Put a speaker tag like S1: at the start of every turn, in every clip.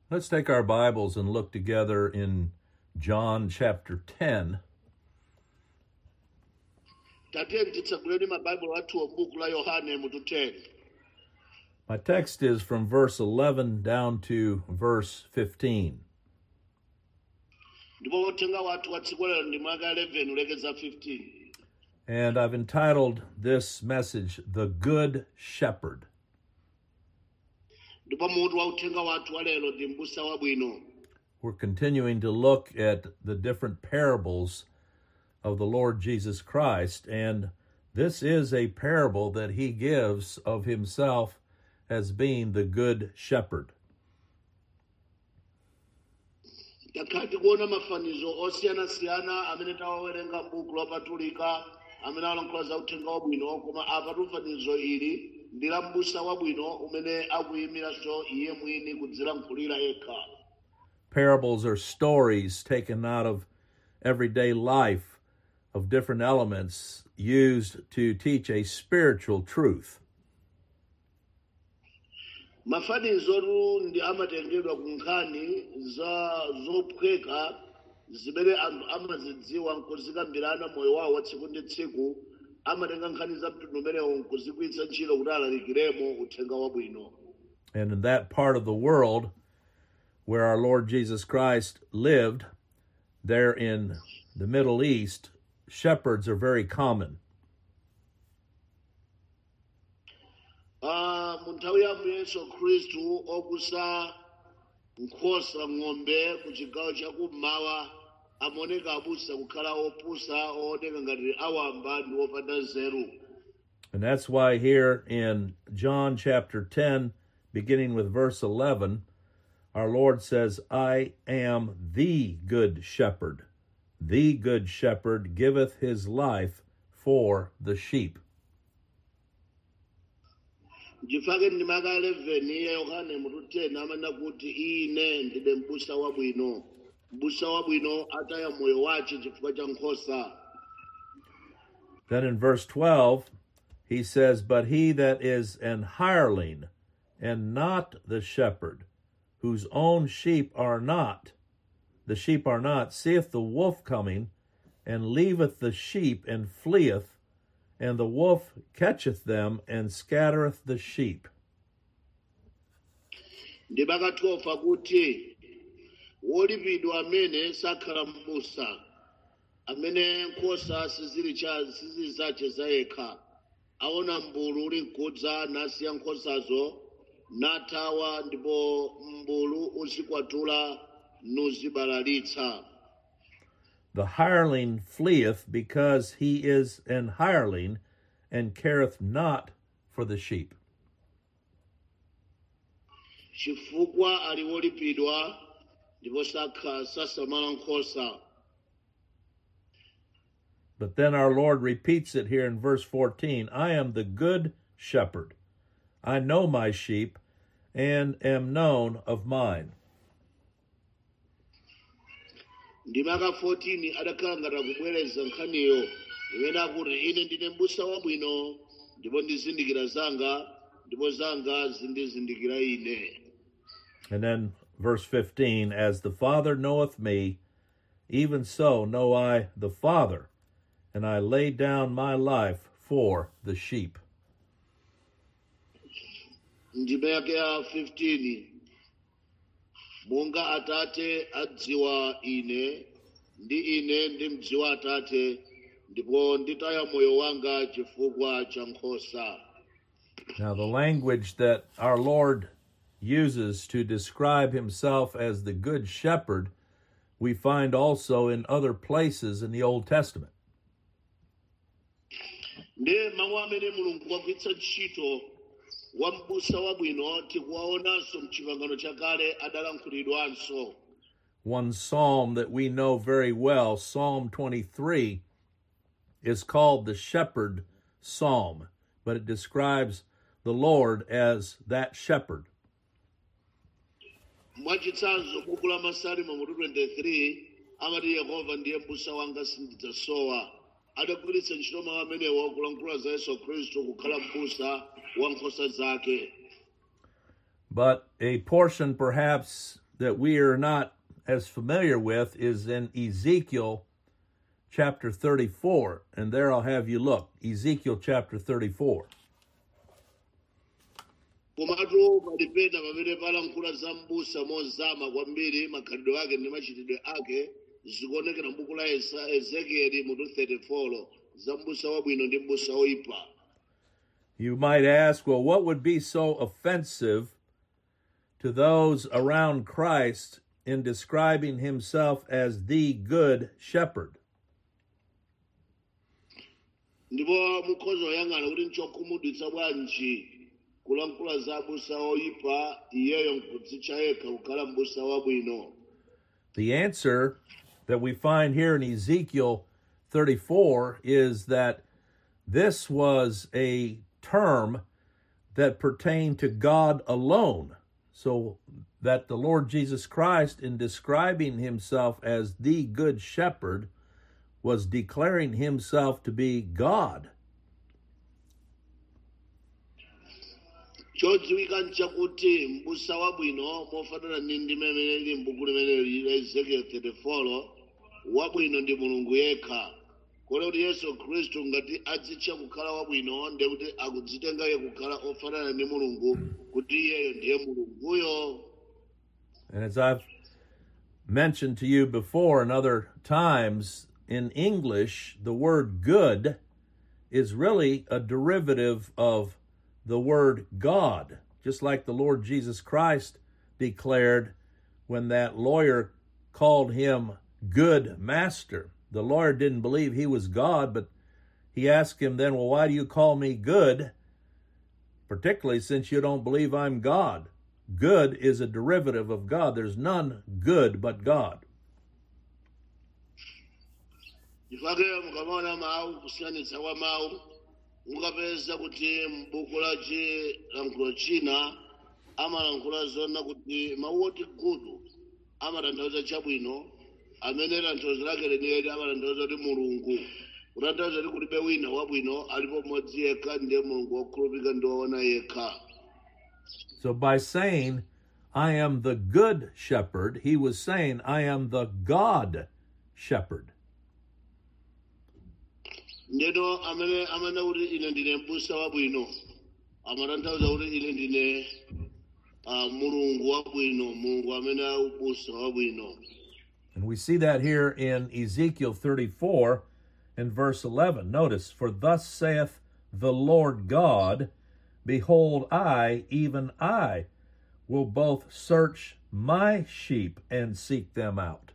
S1: Let's take our Bibles and look together in John chapter 10. My text is from verse 11 down to verse 15. And I've entitled this message, The Good Shepherd. We're continuing to look at the different parables of the Lord Jesus Christ, and this is a parable that he gives of himself as being the Good Shepherd. Parables are stories taken out of everyday life of different elements used to teach a spiritual truth.
S2: Mafanizo ndi amatengedwa kunkhani zophweka zimene anthu amazidziwa nkuzikambirana moyo wawo wa tsiku ndi tsiku, amatenga nkhani za mtundu umenewo nkuzigwiritsa ntchito kuti alalikiremo uthenga wabwino.
S1: And in that part of the world where our Lord Jesus Christ lived, there in the Middle East, shepherds are very common.
S2: Munthawi ya Yesu Khristu okusa nkhosa ng'ombe ku chigawo chakummawa amaoneka abusa kukhala opusa ooneka ngati awamba ndi opanda nzeru.
S1: And that's why here in John chapter 10, beginning with verse 11, our Lord says, I am the good shepherd. The good shepherd giveth his life for the sheep.
S2: Ndifake ndimaka 11 ya Yohane mutu 10 amana kuti ine ndibe m'busa wabwino. M'busa wabwino ataya moyo wace chifukwa cha nkhosa.
S1: Then in verse 12, he says, But he that is an hireling, and not the shepherd, whose own sheep are not, seeth the wolf coming, and leaveth the sheep, and fleeth, and the wolf catcheth them, and scattereth the sheep.
S2: Ndimaka 12 akuti wolipidwa amene sakhala m'busa, amene nkhosa sizili zace zayekha, aona mbulu uli nkudza nasiya nkhosazo nathawa, ndipo mbulu uzikwatula nuzibalalitsa.
S1: The hireling fleeth because he is an hireling, and careth not for the sheep.
S2: Chifukwa ali wolipidwa ndipo sasamala nkhosa.
S1: But then our Lord repeats it here in verse 14, I am the good shepherd. I know my sheep, and am known of mine.
S2: Ndimaka 14 adakhala ngati akubwereza nkhaniyo imene akuti ine ndine m'busa wabwino ndipo ndizindikira zanga ndipo zanga zindizindikira ine.
S1: And then verse 15, As the Father knoweth me, even so know I the Father, and I lay down my life for the sheep.
S2: Ndimaka ya 15 monga atate adziwa ine, ndi ine ndimdziwa atate, ndipo nditaya moyo wanga chifukwa cha nkhosa.
S1: Now the language that our Lord uses to describe himself as the good shepherd, we find also in other places in the Old Testament.
S2: Ndiye mawu amene Mulungu wagwiritsa ntchito wa m'busa wabwino tikuwaonanso m'chipangano chakale adalankhulidwanso.
S1: One psalm that we know very well, Psalm 23, is called the Shepherd Psalm, but it describes the Lord as that shepherd.
S2: Mwachitsanzo buku la Masalimo mutu 23 amati Yehova ndiye m'busa wanga sindidzasowa. Adagwiritsa ntchito mawu amenewo kulankhula za Yesu Khristu kukhala m'busa wa nkhosa zake.
S1: But a portion perhaps that we are not as familiar with is in Ezekiel chapter 34. And there I'll have you look. Ezekiel chapter 34.
S2: komatu palipena pamene palankhula za m'busa mozama kwambiri makhalidwe ake ndi machitidwe ake zikuonekera m'buku la Ezekieli mutu 34 za m'busa wabwino ndi m'busa woyipa.
S1: You might ask, well, what would be so offensive to those around Christ in describing himself as the good shepherd?
S2: Ndipo mukhoza kuyang'ana kuti nchokhumudwitsa bwanji kulankhula za m'busa woyipa iyeyo nkudzitcha yekha kukhala m'busa wabwino.
S1: The answer that we find here in Ezekiel 34 is that this was a term that pertained to God alone. So that the Lord Jesus Christ, in describing himself as the good shepherd, was declaring himself to be God.
S2: chodziwika nchakuti m'busa wabwino mofanana ndi ndime imene ili m'buku limene la Ezekiel 34 wabwino ndi Mulungu yekha. Kotero kuti Yesu Khristu ngati adzitcha kukhala wabwino ndiye kuti akudzitenga iye kukhala ofanana ndi Mulungu kuti iyeyo ndiye Mulunguyo.
S1: And as I've mentioned to you before and other times, in English, the word good is really a derivative of the word God, just like the Lord Jesus Christ declared when that lawyer called him good master. The lawyer didn't believe he was God, but he asked him then, well, why do you call me good? Particularly since you don't believe I'm God. Good is a derivative of God. There's none good but God.
S2: Ifake mukamaona mawu kusiyanitsa kwa mawu mukapeza kuti m'buku la chilankhulo china amalankhula zona kuti mawu oti good amatanthauza chabwino, amene tanthauzo lake lenileni amatanthauza kuti Mulungu, kutanthauza kuti kulibe wina wabwino alipo mmodzi yekha ndiye Mulungu wokhulupirika ndi woona yekha.
S1: So by saying, I am the good shepherd, he was saying, I am the God shepherd.
S2: Ndeno amene kuti ine ndine m'busa wabwino amatanthauza kuti ine ndine Mulungu wabwino, Mulungu amene aubusa wabwino.
S1: And we see that here in Ezekiel 34 and verse 11. Notice, for thus saith the Lord God, behold, I, even I, will both search my sheep and seek them out.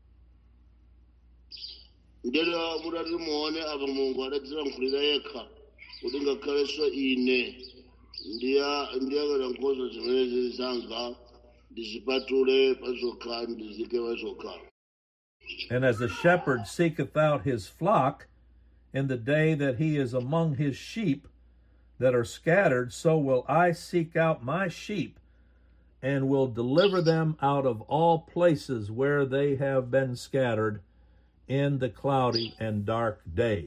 S2: Ndelo mutati muone apa Mulungu adadzilankhulira yekha kuti ngakhalenso ine ndiyakana nkhosa zimene zili zanga ndizipatule pazokha ndizike pazokha.
S1: And as a shepherd seeketh out his flock in the day that he is among his sheep that are scattered, so will I seek out my sheep and will deliver them out of all places where they have been scattered in the cloudy and dark day.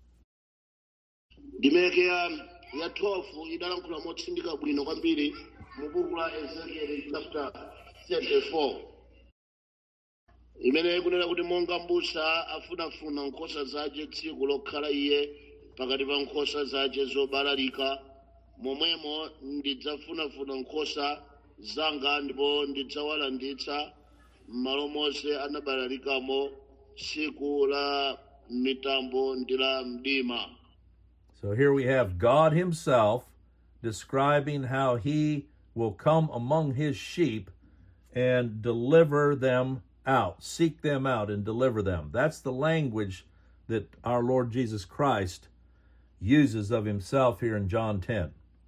S2: Ndimeke ya 12 idalankhula motsindika bwino kwambiri mu buku la Ezekiel chapter 34. Imene ikunena kuti monga m'busa afunafuna nkhosa zace tsiku lokhala iye pakati pa nkhosa zace zobalalika, momwemo ndidzafunafuna nkhosa zanga ndipo ndidzawalanditsa m'malo monse anabalalikamo tsiku la mitambo ndi la mdima.
S1: So here we have God himself describing how he will come among his sheep and deliver them out, seek them out and deliver them. That's the language that our Lord Jesus Christ uses of himself here in John 10.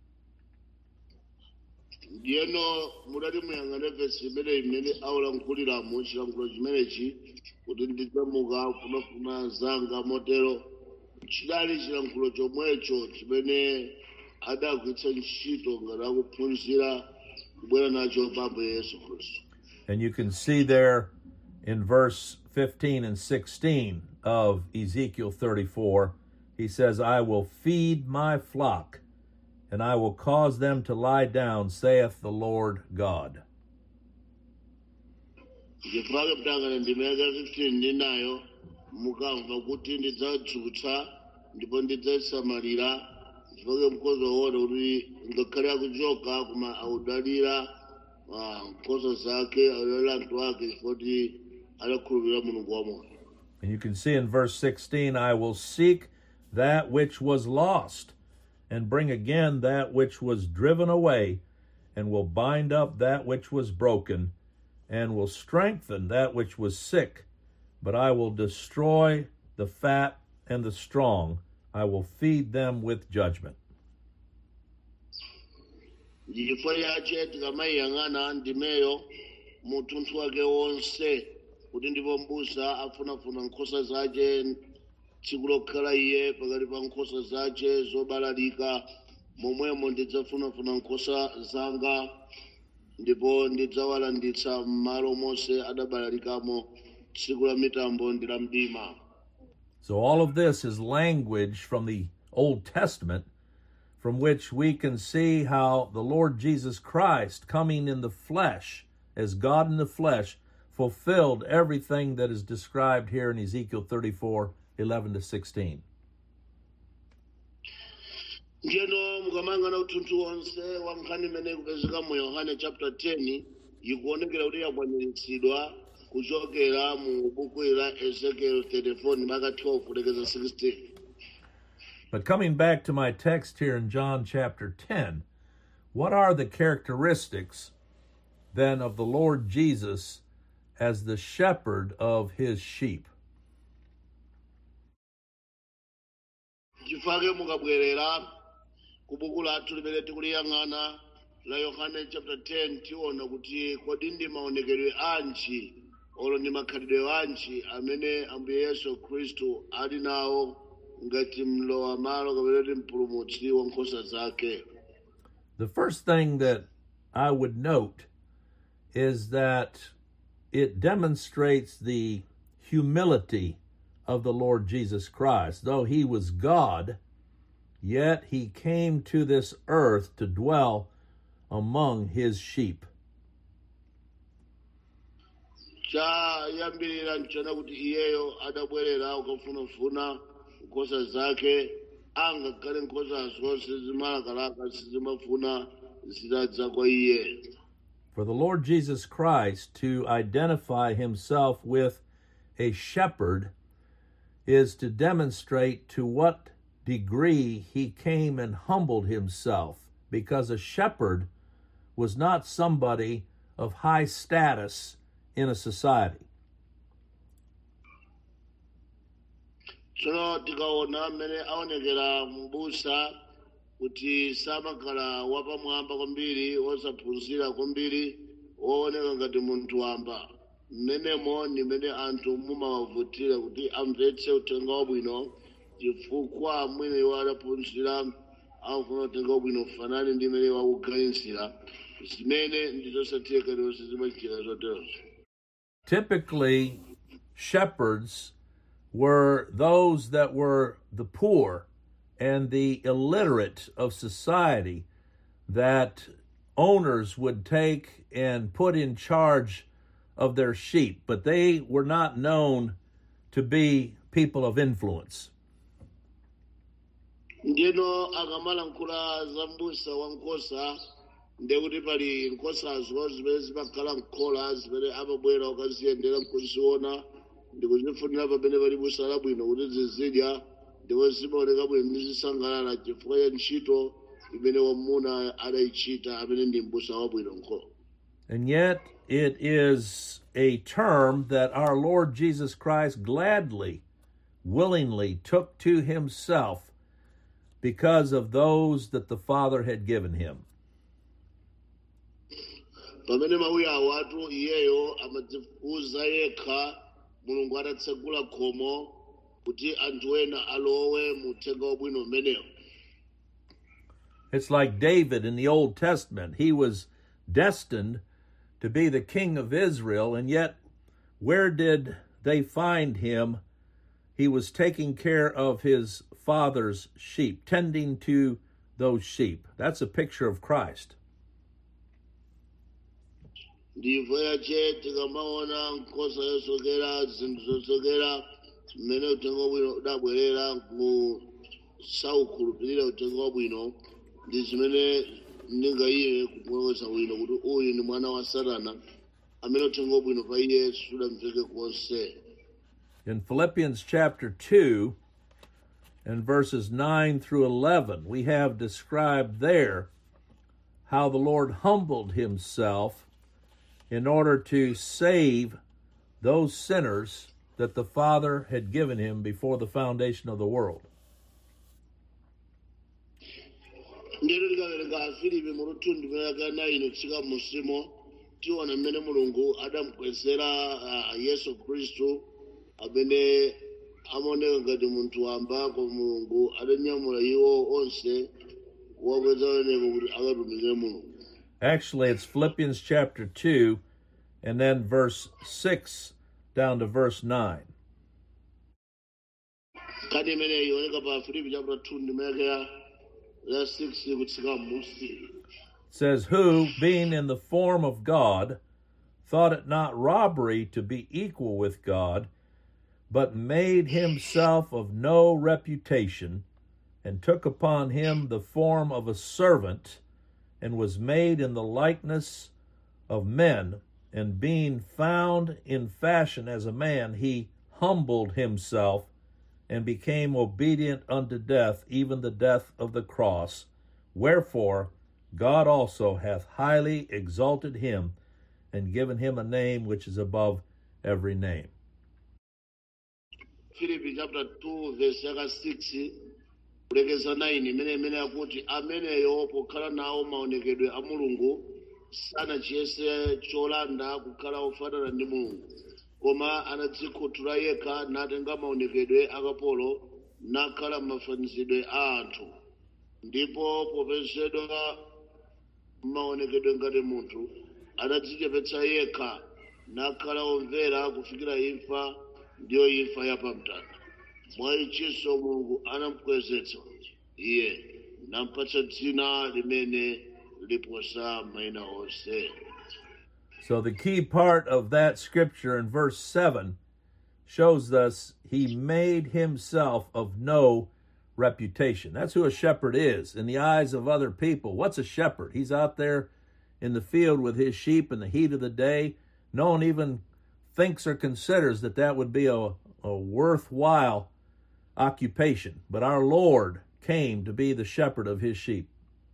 S2: Ndiyeno mudati muyang'ane vesi imene awalankhulira mu chilankhulo chimenechi kuti ndidzamuka funafuna zanga motero chidali chilankhulo chomwecho chimene adagwiritsa ntchito ngati akuphunzira kubwera nacho Ambuye Yesu Khristu.
S1: And you can see there in verse 15 and 16 of Ezekiel 34, he says, I will feed my flock, and I will cause them to lie down, saith the Lord God.
S2: ndifake mtangana ndimeka 15 ndinayo mukamva kuti ndidzadzutsa ndipo ndidzasamalira ndifake mkozi waona kuti ngakhale akuchoka koma audalira nkhosa zake audalira anthu ake chifukwa adakhulupirira mulungu wamoyo.
S1: And you can see in verse 16, I will seek that which was lost, and bring again that which was driven away, and will bind up that which was broken, and will strengthen that which was sick. But I will destroy the fat and the strong. I will feed them with judgment.
S2: Chifukwa chache tikamayang'ana ndimeyo mutunthu wake wonse kuti ndipo m'busa afunafuna nkhosa zace tsiku lokhala iye pakati pa nkhosa zace zobalalika momwemo ndidzafunafuna nkhosa zanga ndipo ndidzawalanditsa m'malo monse adabalalikamo tsiku la mitambo ndi la mdima.
S1: So all of this is language from the Old Testament, from which we can see how the Lord Jesus Christ, coming in the flesh, as God in the flesh, fulfilled everything that is described here in Ezekiel 34:11-16.
S2: Njeno mukamangana utunthu wonse wa nkhani imene kupezeka mu Yohane chapter 10 ikuonekera kuti yakwaniritsidwa kuchokera mu buku la Ezekiel 34 maka 12 kulekeza 16.
S1: But coming back to my text here in John chapter 10, what are the characteristics then of the Lord Jesus as the shepherd of his sheep?
S2: Chifake mukabwerera ku buku lathu limene tikuliyang'ana la Yohane chapter 10 tiona kuti kodi ndi maonekedwe anji olo ndi makhalidwe anji amene Ambuye Yesu Khristu ali nawo ngati mlowa malo kapena mpulumutsi wa nkhosa zake.
S1: The first thing that I would note is that it demonstrates the humility of the Lord Jesus Christ. Though he was God, yet he came to this earth to dwell among his sheep.
S2: Cha yambirira nchona kuti iyeyo adabwerera ukafunafuna nkhosa zake angakhale nkhosa zonse zimalakalaka sizimafuna zidadza kwa iye.
S1: For the Lord Jesus Christ to identify himself with a shepherd is to demonstrate to what degree he came and humbled himself, because a shepherd was not somebody of high status in a society.
S2: Tsono tikaona mmene aonekera m'busa kuti samakhala wapamwamba kwambiri wosaphunzira kwambiri wooneka ngati munthu wamba. Mmenemo ndi mmene anthu mumawavutira kuti amvetse uthenga wabwino chifukwa mwini wadaphunzira amafuna uthenga wabwino kufanana ndi mmene wakuganizira zimene ndizosatheka zonse zimachita zoterozo.
S1: Typically, shepherds were those that were the poor and the illiterate of society that owners would take and put in charge of their sheep, but they were not known to be people of influence.
S2: Ndino akamalankhula za m'busa wa nkhosa ndekuti pali nkhosazo zimene zimakhala m'khola zimene amabwera ukaziyendera nkuziona ndikuzifunira pamene pali busa labwino kuti zizidya ndipo zimaoneka bwino ndi zisangalala chifukwa cha ntchito imene wamuna adayichita amene ndi m'busa wabwino nkhola.
S1: And yet it is a term that our Lord Jesus Christ gladly, willingly took to himself because of those that the Father had given him.
S2: Pamene mawuyi awatu iyeyo amadzifuza yekha Mulungu adatsegula khomo kuti anthu ena alowe mu uthenga wabwino umenewo.
S1: It's like David in the Old Testament. He was destined to be the king of Israel, and yet where did they find him? He was taking care of his father's sheep, tending to those sheep. That's a picture of Christ.
S2: ndibvo yache tikamaona nkhosa yosokera zinthu zosokera mmene uthenga wabwino udabwerera kusaukhulupirira uthenga wabwino ndi zimene ndingayime kumweweza wino kuti uyu ndi mwana wa satana amene uthenga wabwino pa iye sudamveke konse.
S1: In Philippians chapter 2 and verses 9 through 11, we have described there how the Lord humbled himself in order to save those sinners that the Father had given him before the foundation of the world.
S2: Ndero likawerenga Afilipi mutu ndimeka 9 tsika musimo tiona mmene Mulungu adamukwezera Yesu Khristu amene amaoneka ngati munthu wamba kwa Mulungu adanyamula iwo onse wakweza oneko kuti akatumikire Mulungu.
S1: Actually, it's Philippians chapter 2 and then verse 6 down to verse 9.
S2: Kadi imene ioneka pa Afilipi chapter 2 ndimeka 6 kutsika musi.
S1: It says, who, being in the form of God, thought it not robbery to be equal with God, but made himself of no reputation, and took upon him the form of a servant, and was made in the likeness of men, and being found in fashion as a man, he humbled himself, and became obedient unto death, even the death of the cross. Wherefore God also hath highly exalted him, and given him a name which is above every name.
S2: Philippi chapter 2 verse 6 kulekeza 9 imene akuti ameneyo pokhala nawo maonekedwe a Mulungu sanachiyese cholanda kukhala ofanana ndi Mulungu, koma anadzikhuthula yekha natenga maonekedwe akapolo nakhala mafanizidwe a anthu, ndipo popezedwa maonekedwe ngati munthu adadzichepetsa yekha nakhala omvera kufikira imfa, ndiyo imfa yapamtanda. Mwa ichinso Mulungu anamukwezetsa iye nampatsa dzina limene liposa mayina onse.
S1: So the key part of that scripture in verse 7 shows us he made himself of no reputation. That's who a shepherd is in the eyes of other people. What's a shepherd? He's out there in the field with his sheep in the heat of the day. No one even thinks or considers that that would be a worthwhile occupation. But our Lord came to be the shepherd of his sheep.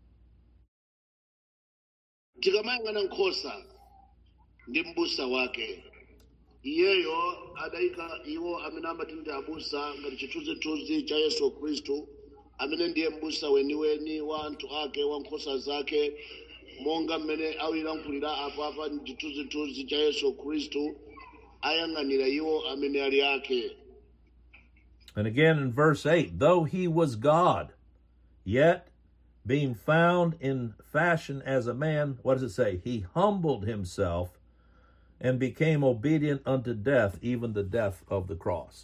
S2: Tikamayang'ana nkhosa ndi m'busa wake, iyeyo adayika iwo amene amati ndi abusa ngati chithunzithunzi cha Yesu Khristu amene ndiye m'busa weniweni wa anthu ake wa nkhosa zake, monga mmene awilankhulira apa ndi chithunzithunzi cha Yesu Khristu ayang'anira iwo amene ali ake.
S1: And again in verse 8, though he was God, yet being found in fashion as a man, what does it say? He humbled himself and became obedient unto death, even the death of the cross.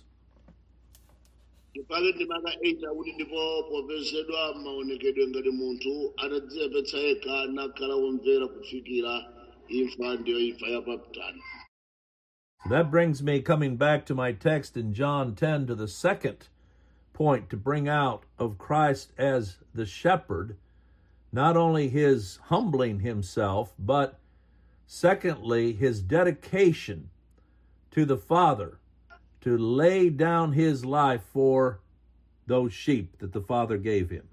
S2: Ipale ndimaka 8 akuti ndipo popezedwa maonekedwe ngati munthu adadzichepetsa yekha nakhala womvera kufikira imfa, ndiyo imfa yapamtanda.
S1: So that brings me, coming back to my text in John 10, to the second point to bring out of Christ as the shepherd, not only his humbling himself, but secondly, his dedication to the Father to lay down his life for those sheep that the Father gave him.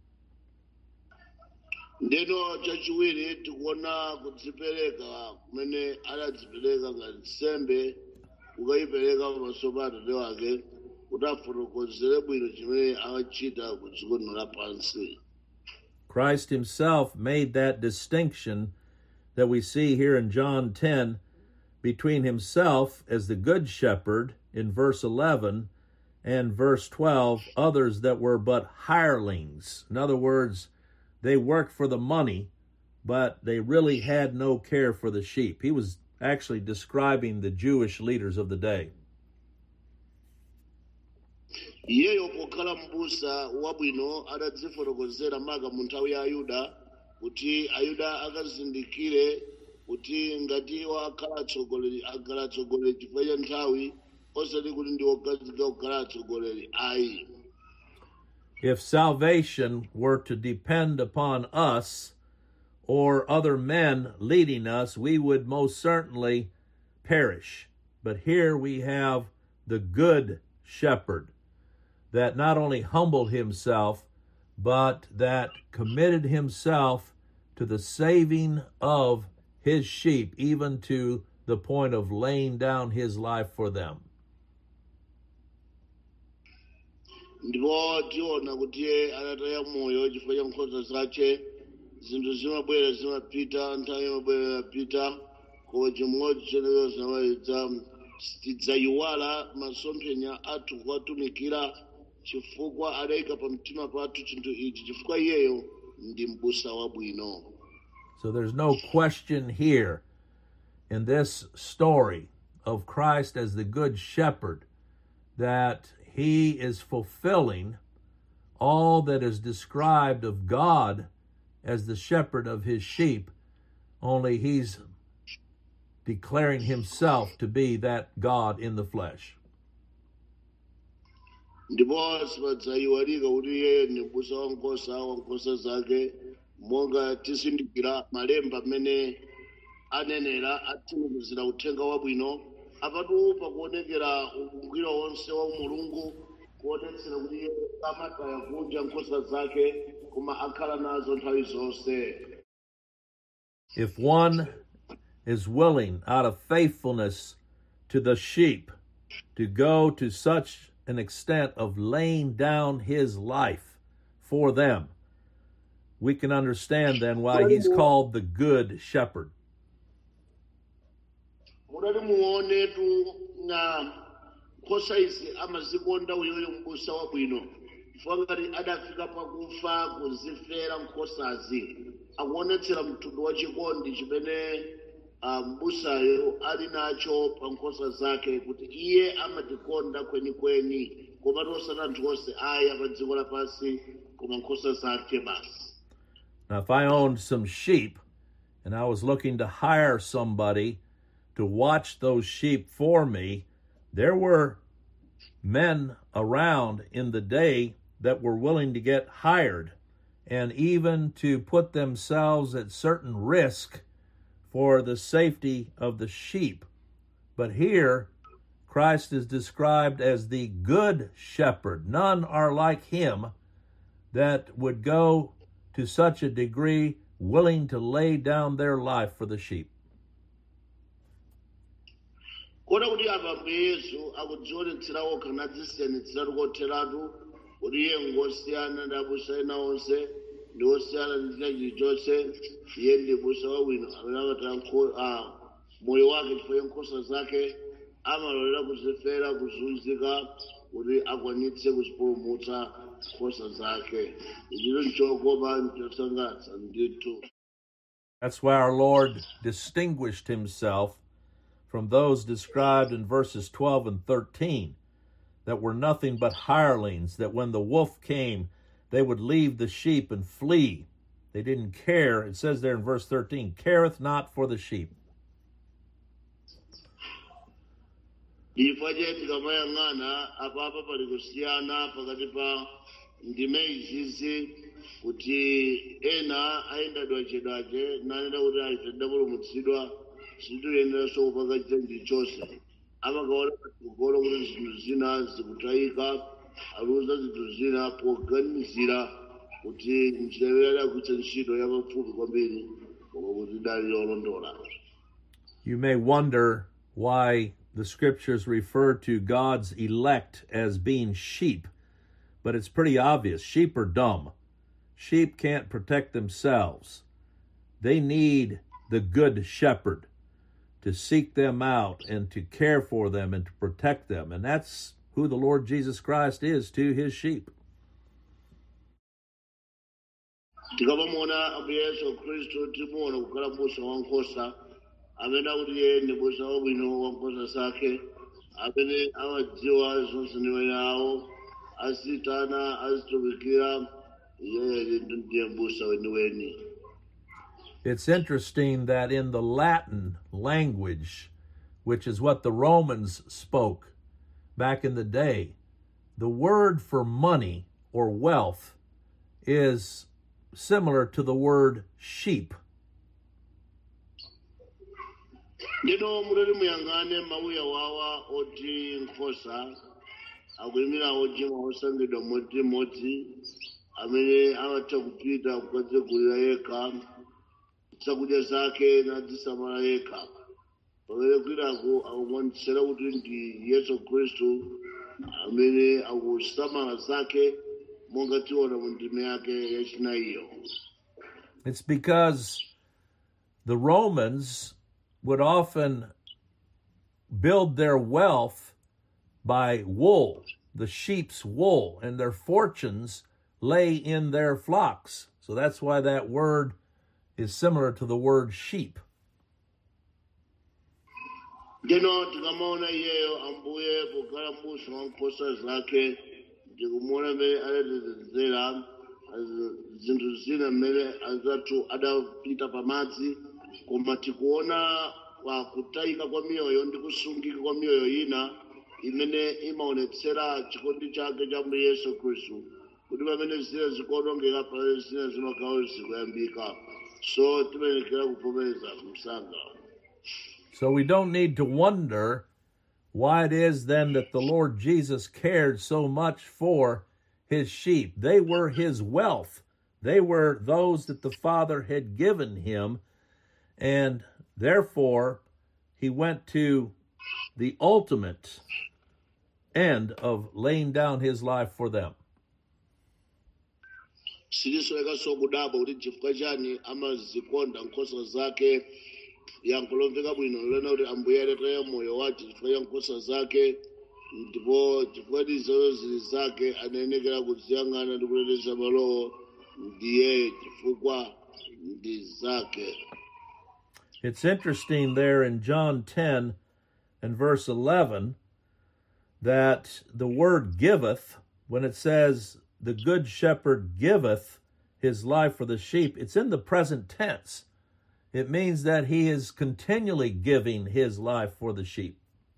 S2: Ndeno chachiwiri tikuona kudzipereka kumene adadzipereka ngati nsembe kukayipereka pamaso pa Atate wake kuti afotokozere bwino chimene akachita ku dziko lino lapansi.
S1: Christ himself made that distinction that we see here in John 10 between himself as the good shepherd in verse 11 and verse 12, others that were but hirelings. In other words, they worked for the money, but they really had no care for the sheep. He was actually describing the Jewish leaders of the day.
S2: Iyeyo pokhala m'busa wabwino adadzifotokozera maka mu nthawi ya Ayuda kuti Ayuda akazindikire kuti ngati iwo akhala atsogoleri chifukwa cha nthawi osati kuti ndi okazika kukhala atsogoleri ayi.
S1: If salvation were to depend upon us or other men leading us, we would most certainly perish. But here we have the good shepherd that not only humbled himself, but that committed himself to the saving of his sheep, even to the point of laying down his life for them.
S2: Ndipo tiona kuti iye anataya moyo chifukwa cha nkhosa zake. Zinthu zimabwera zimapita, nthawi imabwera yapita, koma chimodzi chenero zinawayitsa tidzayiwala masomphenya athu kuwatumikira chifukwa adayika pa mtima pathu chinthu ichi chifukwa iyeyo ndi m'busa wabwino.
S1: So there's no question here in this story of Christ as the good shepherd that he is fulfilling all that is described of God as the shepherd of his sheep, only he's declaring himself to be that God in the flesh.
S2: Ndipo sipadzayiwalika kuti iye ndi m'busa wa nkhosa zake, monga tisindikira malemba amene anenera atsimikizira uthenga wabwino, apatu pakuonekera ungwiro wonse wa Mulungu kuonetsera kuti iye amataya kunja nkhosa zake koma akhala nazo nthawi zonse.
S1: If one is willing out of faithfulness to the sheep to go to such an extent of laying down his life for them, we can understand then why he's called the good shepherd.
S2: Mudati muonetu na nkhosa izi amazikonda uyoyo m'busa wabwino. Chifukwa ngati adafika pakufa kuzifera nkhosazi, akuonetsera mtundu wa chikondi chimene m'busayo ali nacho pa nkhosa zake, kuti iye amatikonda kwenikweni, koma tosati anthu onse aya pa dziko lapansi, koma nkhosa zake basi.
S1: Now, if I owned some sheep and I was looking to hire somebody to watch those sheep for me, there were men around in the day that were willing to get hired and even to put themselves at certain risk for the safety of the sheep. But here, Christ is described as the good shepherd. None are like him that would go to such a degree willing to lay down their life for the sheep.
S2: Kona kuti apa Yesu akudzionetsera okha nadzisiyanitsira kotheratu kuti iye ngosiyana ndi abusa ena onse ndi osiyana ndi chilichonse. Iye ndi busa wabwino amene amataya moyo wake chifukwa cha nkhosa zake, amalolera kuzifera kuzunzika kuti akwanitse kuzipulumutsa nkhosa zake. Ichito nchokoma nchosangalatsa ndithu.
S1: That's why our Lord distinguished himself from those described in verses 12 and 13, that were nothing but hirelings, that when the wolf came, they would leave the sheep and flee. They didn't care. It says there in verse 13, careth not for the sheep.
S2: Chifukwa chake tikamayang'ana apapa pali kusiyana pakati pa ndime izizi, kuti ena ayendadwa chedwache nanena kuti ife tidapulumutsidwa situyenderanso kupaka chitenji chonse. Amakaona patsogolo kuti zinthu zina zikutayika, aluza zinthu zina poganizira kuti njira imene adagwiritsa ntchito yapafupi kwambiri koma kuti idali yolondola.
S1: You may wonder why the scriptures refer to God's elect as being sheep, but it's pretty obvious. Sheep are dumb. Sheep can't protect themselves. They need the good shepherd to seek them out and to care for them and to protect them. And that's who the Lord Jesus Christ is to his sheep.
S2: Tikapamona Ambuye Yesu Khristu timuona kukhala m'busa wa nkhosa, amene akuti iye ndi m'busa wabwino wa nkhosa zake, amene amadziwa zonse ndi mayina awo, azitana azitumikira, iye ndiye m'busa weniweni.
S1: It's interesting that in the Latin language, which is what the Romans spoke back in the day, the word for money or wealth is similar to the word sheep.
S2: Ndino murari muyangane mauya wawa oti nkhosa akulimira ojima osangidwa moti amene amatha kupita kukadzigulira yekha zakudya zake nadzisamala yekha pamene kwinaku akuonetsera kuti ndi Yesu Khristu amene akusamala zake monga tiona mu ndime yake yachinayiyo.
S1: It's because the Romans would often build their wealth by wool, the sheep's wool, and their fortunes lay in their flocks. So that's why that word is similar to the word sheep.
S2: Ndino tikamaona iyeyo ambuye pokhala m'busa wa nkhosa zake ndikumuona mmene adatezera zinthu zina mmene anzathu adapita pamadzi, koma tikuona kutayika kwa miyoyo ndi kusungika kwa miyoyo ina imene imaonetsera chikondi chake cha Ambuye Yesu Khristu kuti pamene zina zikuonongeka pamene zina zimakhala zikuyambika. So timenekera kuvomereza msanga.
S1: So we don't need to wonder why it is then that the Lord Jesus cared so much for his sheep. They were his wealth. They were those that the Father had given him, and therefore he went to the ultimate end of laying down his life for them.
S2: Silisoeka sokudaba kuti chifukwa chani amazikonda nkhosa zake, yankulomveka bwino lena kuti ambuye adataya moyo wake chifukwa cha nkhosa zake, ndipo chifukwa ndizo zili zake anayenekera kuziyang'ana ndi kuleteza malowo ndiye chifukwa ndi zake.
S1: It's interesting there in John 10 and verse 11 that the word giveth, when it says the good shepherd giveth his life for the sheep, it's in the present tense. It means that he is continually giving his life for the sheep.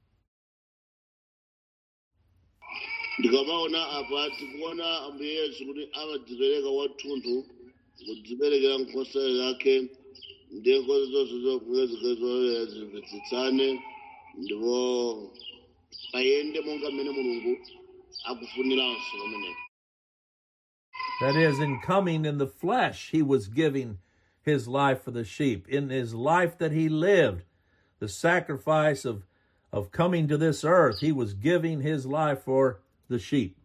S2: Ndikamaona apa tikuona ambuye Yesu kuti amadzipereka wathunthu kudziperekera nkhosa zake, ndiye nkhosa zonse zokugezigezolera zimvetsetsane ndipo ayende monga mmene Mulungu akufuniranso pamenepo.
S1: That is, in coming in the flesh, he was giving his life for the sheep. In his life that he lived, the sacrifice of coming to this earth, he was giving his life for the sheep.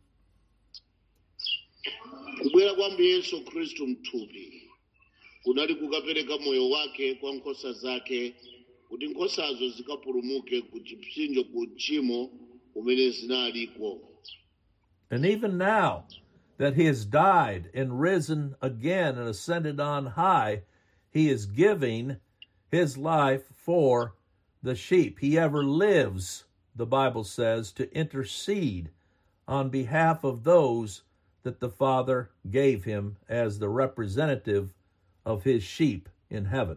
S2: Kubwera kwa Ambuye Yesu Khristu mthupi kunali kukapereka moyo wake kwa nkhosa zake kuti nkhosazo zikapulumuke ku chipsinjo, ku tchimo kumene zinaliko.
S1: And even now that he has died and risen again and ascended on high, he is giving his life for the sheep. He ever lives, the Bible says, to intercede on behalf of those that the Father gave him as the representative of his sheep in heaven.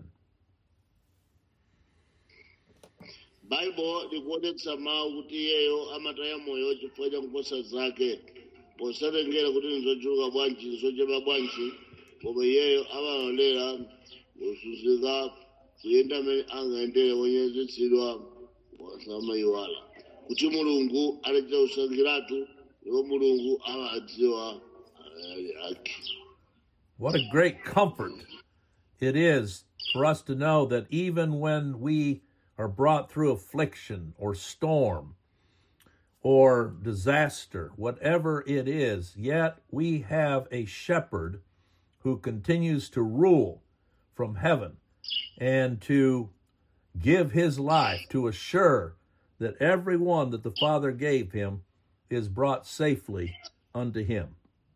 S2: Bible likuonetsa mawu kuti iyeyo amataya moyo chifukwa cha nkhosa zake, posatengera kuti nzochuluka bwanji nzochepa bwanji, koma iyeyo amalolera kuzunzika kuyenda mmene angayendere wonyezetsedwa wasamayiwala kuti Mulungu aleta usangiratu ndipo Mulungu amadziwa ake.
S1: What a great comfort it is for us to know that even when we are brought through affliction or storm or disaster, whatever it is, yet we have a shepherd who continues to rule from heaven and to give his life to assure that everyone that the Father gave him is brought safely unto him.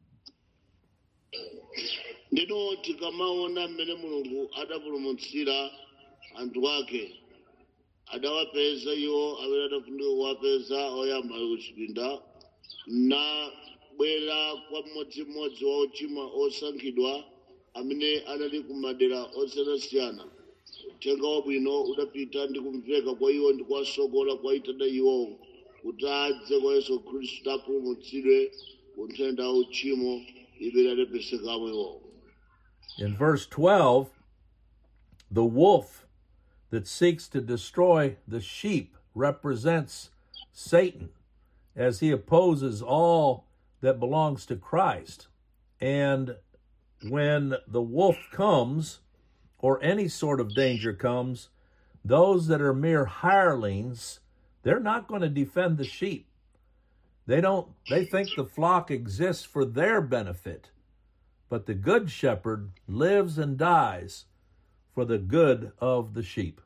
S2: Ndino tikamaona mmene Mulungu adapulumutsira anthu ake, adawapeza iwo amene adafunika kuwapeza oyamba kuchipinda, na bwera kwa mmodzimmodzi wa ochimwa osankhidwa amene anali kumadera osiyanasiyana. Uthenga wabwino udapita ndi kumveka kwa iwo ndi kuwasogola kuwayitana iwo kuti adze kwa Yesu Khristu apulumutsidwe ku nthenda ya uchimo imene adapesekamo iwo.
S1: In verse 12, the wolf that seeks to destroy the sheep represents Satan as he opposes all that belongs to Christ. And when the wolf comes, or any sort of danger comes, those that are mere hirelings, they're not going to defend the sheep. They think the flock exists for their benefit. But the good shepherd lives and dies for the good of the sheep.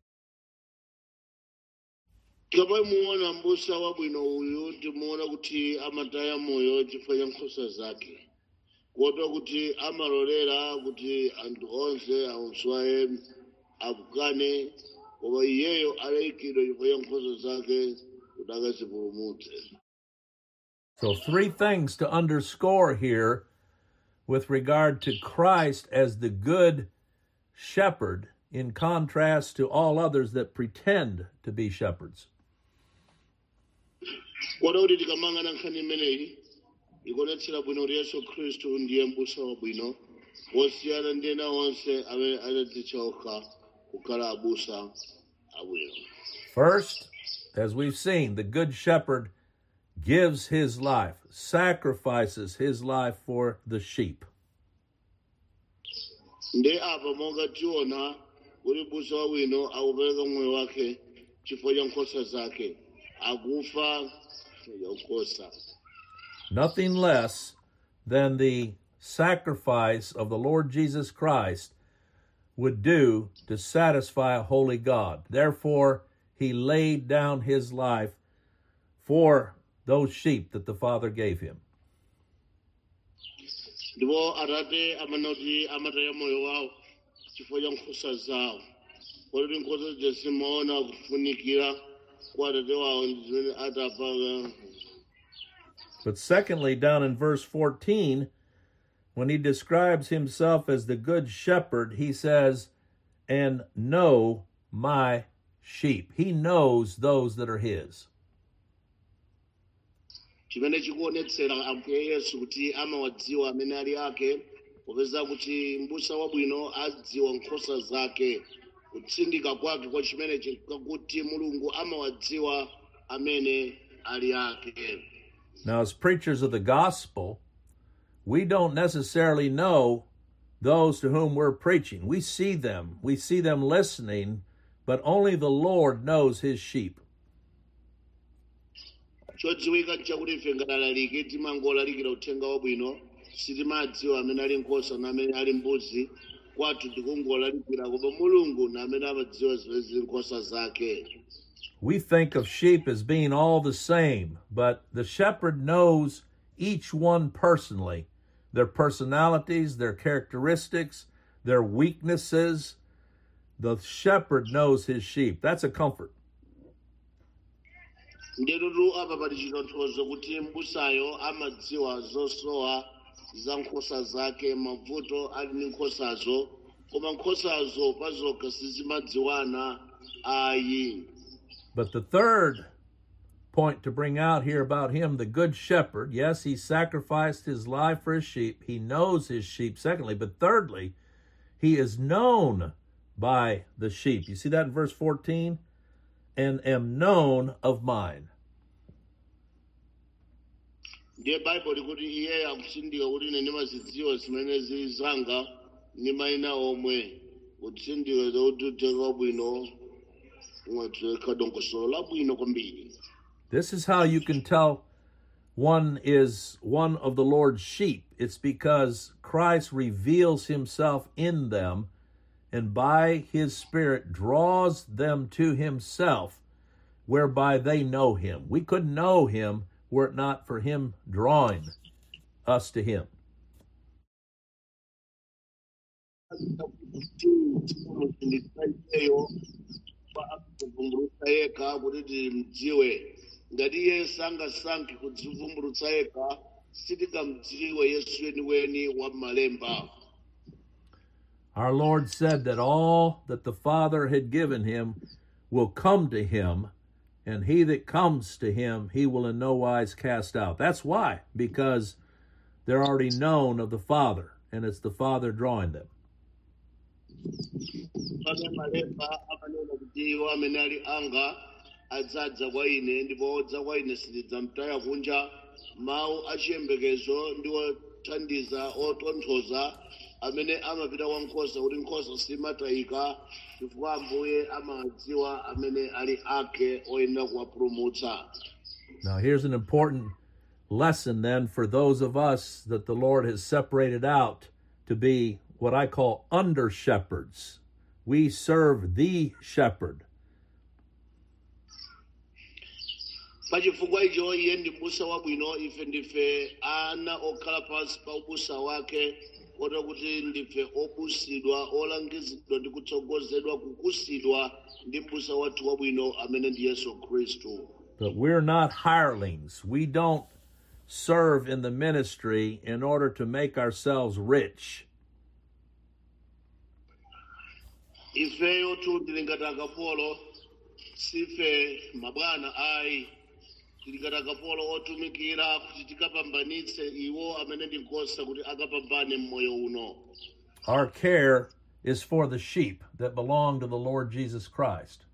S2: Kama muona mbusa wabwino uyu timuona kuti amataya moyo chifukwa cha nkhosa zake. Kotero kuti amalolera kuti anthu onse awuswaye akukane koma iyeyo alayikidwa chifukwa cha nkhosa zake kuti akazipulumutse.
S1: So 3 things to underscore here with regard to Christ as the good shepherd in contrast to all others that pretend to be shepherds.
S2: Kotero kuti tikamangana nkhani imeneyi ikonetsera bwino kuti Yesu Khristu ndiye mbusa wabwino wosiyana ndi ena onse amene adadzichoka kukhala abusa abwino.
S1: First, as we've seen, the good shepherd gives his life, sacrifices his life for the sheep.
S2: Nde apa monga tiona kuti busa wabwino akupereka moyo wake chifukwa cha nkhosa zake, akufa chifukwa cha nkhosa.
S1: Nothing less than the sacrifice of the Lord Jesus Christ would do to satisfy a holy God. Therefore, he laid down his life for those sheep that the Father gave him.
S2: Ndipo atate amanoti amataya moyo wawo chifukwa cha nkhosa zawo. Kodi nkhosa zisimaona kufunikira kwa atate wawo zimene atapanga.
S1: But secondly, down in verse 14, when he describes himself as the good shepherd, he says, and know my sheep. He knows those that are his.
S2: Chimene chikuonetsera ambuye Yesu kuti amawadziwa amene ali ake, popeza kuti mbusa wabwino adziwa nkhosa zake, kutsindika kwake kwa chimene chikuti Mulungu amawadziwa amene ali ake.
S1: Now, as preachers of the gospel, we don't necessarily know those to whom we're preaching. We see them listening, but only the Lord knows his sheep.
S2: Chodziwika chakuti ife ngalalalike timangolalikira uthenga wabwino sitimadziwa amene ali nkhosa na amene ali mbuzi kwathu tikungolalikira koma Mulungu na amene amadziwa zimene nkhosa zake.
S1: We think of sheep as being all the same, but the shepherd knows each one personally, their personalities, their characteristics, their weaknesses. The shepherd knows his sheep. That's a comfort.
S2: Nderudu apa pali chitonthozo kuti mbusayo amadziwa zosowa za nkhosa zake, mavuto ali ndi nkhosazo, koma nkhosazo pazokha sizimadziwana ayi.
S1: But the third point to bring out here about him, the good shepherd, yes, he sacrificed his life for his sheep. He knows his sheep, secondly. But thirdly, he is known by the sheep. You see that in verse 14? And am known of mine.
S2: Ndiye Bible likuti iye akusindika kuti ine ndimazidziwa zimene zili zanga ndi mayina omwe, kutsindika zakuti uthenga wabwino umatiweka dongosolo labwino kwambiri.
S1: This is how you can tell one is one of the Lord's sheep. It's because Christ reveals himself in them and by his Spirit draws them to himself, whereby they know him. We couldn't know him were it not for him drawing us to him.
S2: Ngati iye sangasankhe kudzivumbulutsa yekha sitikamdziwa Yesu weniweni wa malemba.
S1: Our Lord said that all that the Father had given him will come to him, and he that comes to him, he will in no wise cast out. That's why, because they're already known of the Father, and it's the Father drawing them.
S2: Pamene malemba amanena kuti iwo amene ali anga adzadza kwa ine ndipo odza kwa ine sindidzamtaya kunja. Mawu achiyembekezo ndi othandiza otonthoza amene amapita kwa nkhosa kuti nkhosa simatayika chifukwa Ambuye amadziwa amene ali ake oyenera kuwapulumutsa.
S1: Now here's an important lesson then for those of us that the Lord has separated out to be what I call under shepherds. We serve the shepherd.
S2: Pachifukwa icho iye ndi m'busa wabwino, ife ndife ana okhala pansi pa ubusa wake, kotero kuti ndife obusidwa, olangizidwa ndi kutsogozedwa kukusidwa ndi m'busa wathu wabwino amene ndi Yesu Khristu.
S1: But we're not hirelings. We don't serve in the ministry in order to make ourselves rich.
S2: Ifeyo tili ngati akapolo, sife mabwana ayi, tili ngati akapolo otumikira kuti tikapambanitse iwo amene ndi nkhosa kuti akapambane m'moyo uno.
S1: Our care is for the sheep that belong to the Lord Jesus Christ.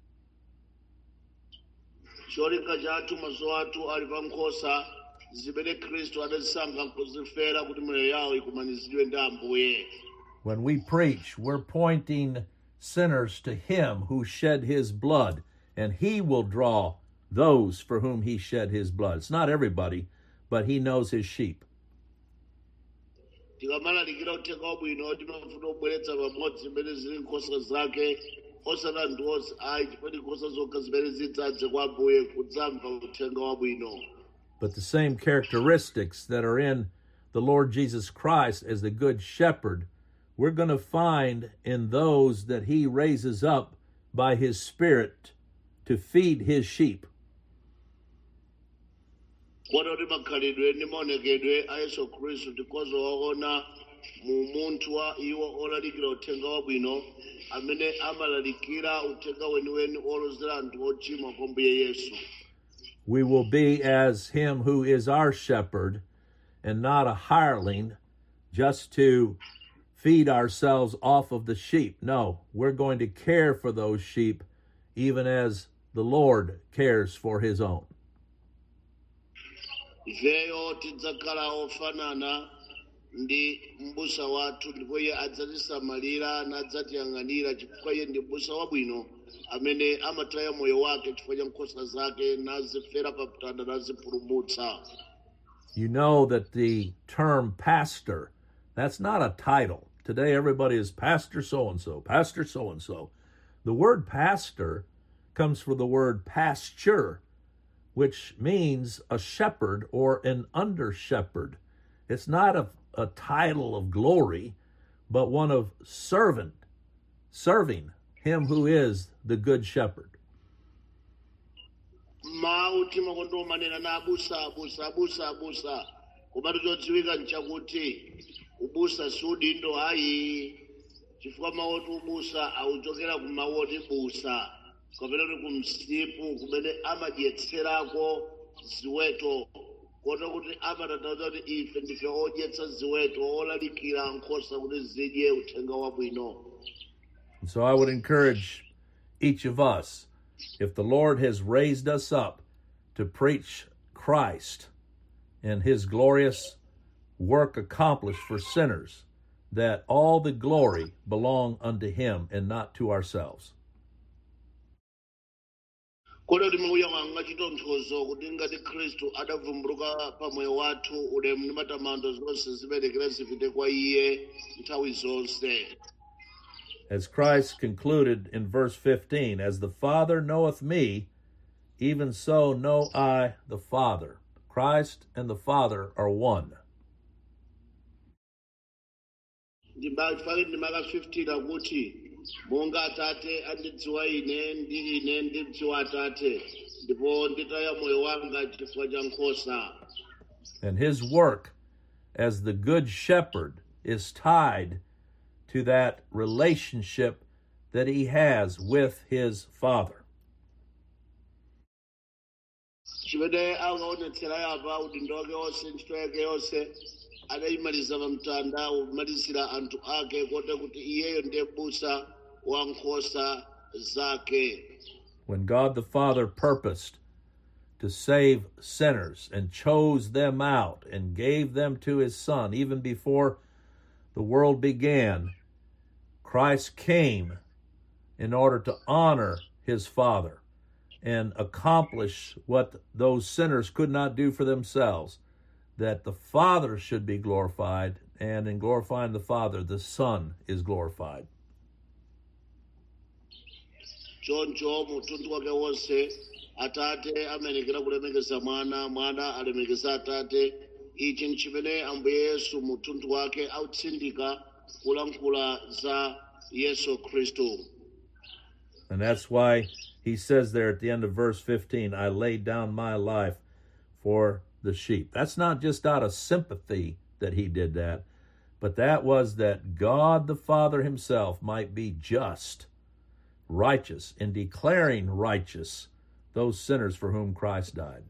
S2: Cholinga chathu maso athu ali pa nkhosa zimene Khristu adazisankha nkuzifera kuti moyo yawo ikumanizidwe ndi Ambuye.
S1: When we preach, we're pointing sinners to him who shed his blood, and he will draw those for whom he shed his blood. It's not everybody, but he knows his sheep.
S2: Tikamalalikira uthenga wabwino timafuna kubweretsa pamodzi zimene zili nkhosa zake, osati anthu onse ayi, chifukwa nkhosa zokha zimene zidzadze kwa Ambuye kudzamva uthenga wabwino.
S1: But the same characteristics that are in the Lord Jesus Christ as the good shepherd, we're going to find in those that he raises up by his Spirit to feed his sheep.
S2: Kotero kuti makhalidwe ndi maonekedwe a Yesu Khristu tikhoza kuwaona mu munthu wa iwo olalikira uthenga wabwino amene amalalikira uthenga weniweni olozera anthu ochimwa kwa Ambuye Yesu.
S1: We will be as him who is our shepherd and not a hireling just to feed ourselves off of the sheep. No, we're going to care for those sheep even as the Lord cares for his own.
S2: Ifeyo tidzakhala ofanana ndi m'busa wathu ndipo iye adzatisamalira nadzatiyang'anira chifukwa iye ndi m'busa wabwino amene amataya moyo wake chifukwa cha nkhosa zake nazifera pa mtanda nazipulumutsa.
S1: You know that the term pastor, that's not a title. Today everybody is pastor so-and-so, pastor so-and-so. The word pastor comes from the word pasture, which means a shepherd or an under-shepherd. It's not a title of glory, but one of serving him who is the good shepherd.
S2: Mawu timakondomanena na abusa komatu chodziwika nchakuti ubusa sudindo ayi chifukwa mawoti ubusa auchokera ku mawoti busa kapena kuti kumsipu kumene amadyetserako ziweto kotero kuti amatanthauza kuti ife ndife odyetsa ziweto olalikira nkhosa kuti zidye uthenga wabwino.
S1: And so I would encourage each of us, if the Lord has raised us up to preach Christ and his glorious work accomplished for sinners, that all the glory belong unto him and not to ourselves.
S2: Kotero timawuyang'anga chitonthozo kuti ngati Khristu adavumbuluka pa moyo wathu ulemu ndi matamando zonse zimenekera zipite kwa iye nthawi zonse.
S1: As Christ concluded in verse 15, as the Father knoweth me, even so know I the Father. Christ and the Father are one.
S2: Ndimaka 15 akuti monga Atate andidziwa ine ndi ine ndidziwa Atate ndipo nditaya moyo wanga chifukwa cha nkhosa.
S1: And his work as the good shepherd is tied to that relationship that he has with his Father.
S2: chimene akaonetsera apa udindo wake onse ntchito yake yonse adayimaliza pamtanda kumalizira anthu ake kote kuti iyeyo ndiye m'busa wa nkhosa zake.
S1: When God the Father purposed to save sinners and chose them out and gave them to his Son, even before the world began, Christ came in order to honor his Father and accomplish what those sinners could not do for themselves, that the Father should be glorified, and in glorifying the Father, the Son is glorified.
S2: choncho mutundu wake wonse atate amenekera kulemekeza mwana, mwana alemekeza atate. Ichi nchimene ambuye yesu mutundu wake autsindika kulankhula za yesu khristu.
S1: And that's why he says there at the end of verse 15, I laid down my life for the sheep. That's not just out of sympathy that he did that, but that was that God the Father himself might be just, righteous, in declaring righteous those sinners for whom Christ died.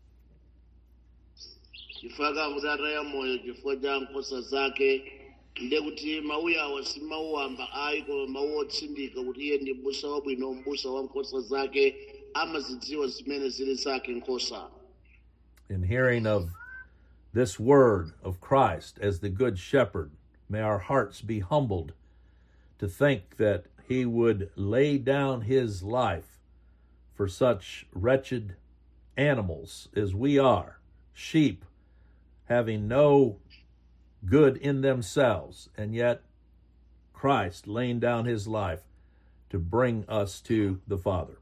S2: chifukwa kudataya moyo chifukwa cha nkhosa zake, ndiye kuti mawu awa si mawu amba ayi koma mawu otsindika kuti iye ndi m'busa wabwino, m'busa wa nkhosa zake, amazidziwa zimene zili zake nkhosa.
S1: In hearing of this word of Christ as the Good Shepherd, may our hearts be humbled to think that he would lay down his life for such wretched animals as we are, sheep, having no good in themselves, and yet Christ laying down his life to bring us to the Father.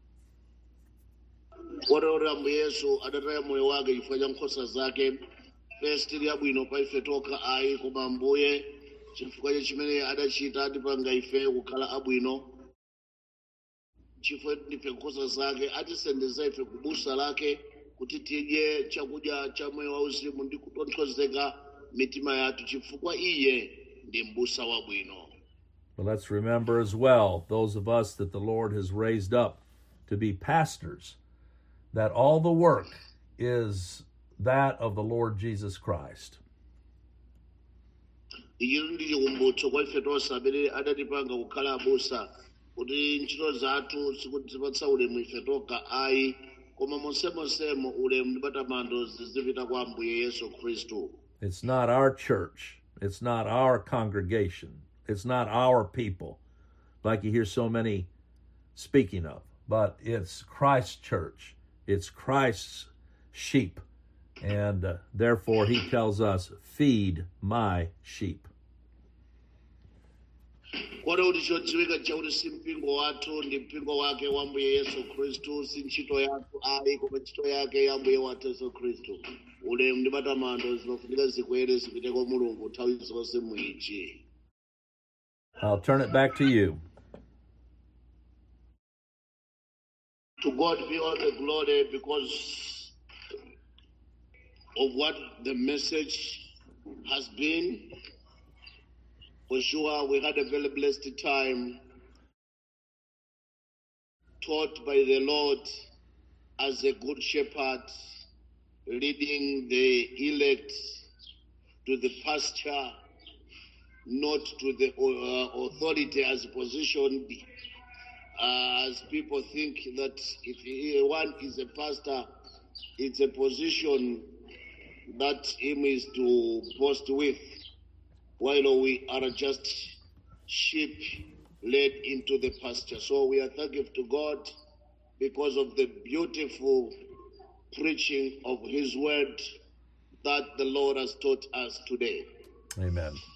S2: Kotero ambuye yesu adataya moyo wake chifukwa cha nkhosa zake. Ife tili abwino pa ife tokha ayi, koma ambuye chifukwa cha chimene adachita atipanga ife kukhala abwino. Chifukwa ndife nkhosa zake atisendeza ife ku busa lake kuti tidye chakudya cha moyo wauzimu ndi kutonthozeka mitima yathu chifukwa iye ndi m'busa wabwino.
S1: But let's remember as well, those of us that the Lord has raised up to be pastors, that all the work is that of the Lord Jesus Christ.
S2: Ichi ndi chikumbutso kwa ife tonse amene adatipanga kukhala abusa, kuti ntchito zathu sikutipatsa ulemu ife tokha ayi, koma monsemo ulemu ndi matamando zizipita kwa ambuye yesu khristu.
S1: It's not our church. It's not our congregation. It's not our people, like you hear so many speaking of. But it's Christ's church. It's Christ's sheep. And therefore he tells us, feed my sheep.
S2: Kodi kuti chodziwika chakuti si mpingo wathu ndi mpingo wake wa ambuye yesu khristu, si ntchito yathu ayi, koma ntchito yake ya ambuye wathu yesu khristu. Ulemu ndi matamando zinofunika zikwere zipite kwa mulungu nthawi zonse muichi.
S1: I'll turn it back to you.
S2: To God be all the glory because of what the message has been. For sure, we had a very blessed time taught by the Lord as a good shepherd, leading the elect to the pasture, not to the authority as positioned. As people think that if one is a pastor, it's a position that him is to boast with, while we are just sheep led into the pasture. So we are thankful to God because of the beautiful preaching of his word that the Lord has taught us today.
S1: Amen.